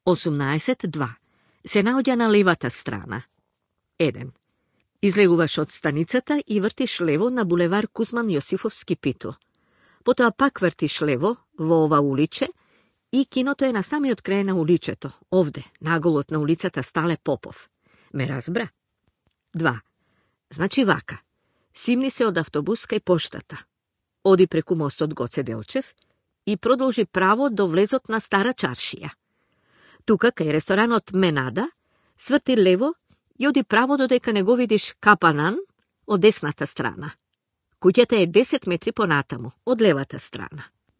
18.2. Се наоѓа на левата страна. 1. Излегуваш од станицата и вртиш лево на булевар Кузман Јосифовски Пито. Потоа пак вртиш лево во ова уличе и киното е на самиот крај на уличето, овде, наголот на улицата Стале Попов. Ме разбра? 2. Значи вака. Симни се од автобус кај поштата. Оди преку мостот Гоце Делчев и продолжи право до влезот на Стара Чаршија. Тука, кај ресторанот Менада, сврти лево и оди право додека не го видиш Капанан од десната страна. Куќата е 10 метри понатаму, од левата страна.